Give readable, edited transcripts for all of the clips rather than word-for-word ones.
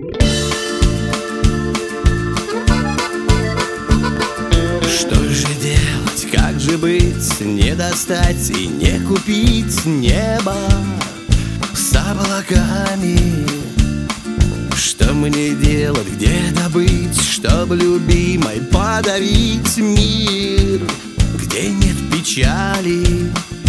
Что же делать, как же быть, не достать и не купить небо с облаками? Что мне делать, где добыть, чтоб любимой подарить мир, где нет печали,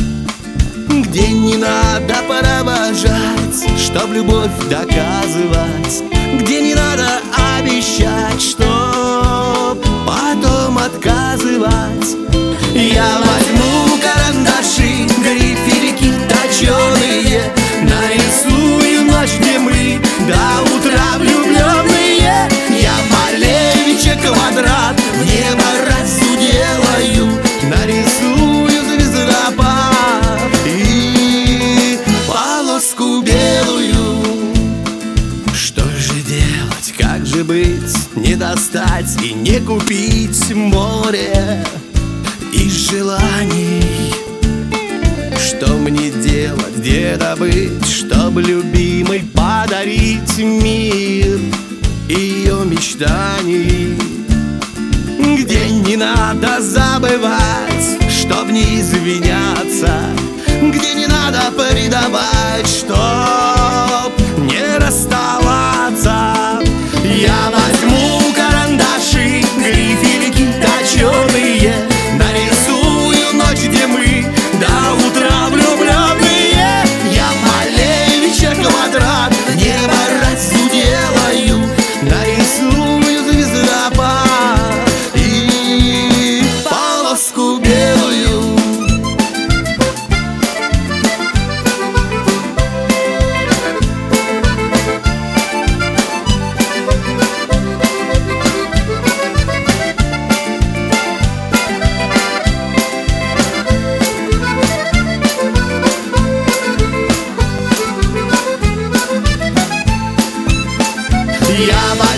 где не надо провожать, чтоб любовь доказывать, где не надо обещать, чтоб потом отказывать. Я возьму карандаши, грифелики точеные, нарисую ночь, где мы до утра влюбленные. Я Малевича квадрат в небо разу делаю, нарисую звездопад и полоску белую. Что же делать, как же быть, не достать и не купить море из желаний? Что мне делать, где добыть, чтоб любимой подарить мир ее мечтаний? Где не надо забывать, чтоб не извиняться, где не надо предавать, чтоб не расставаться. Я возьму карандаши, грифелики точеные, нарисую ночь, где мы до утра влюбленные. Я Малевича квадрат в небо разу делаю, нарисую звездопад и полоску белую. Я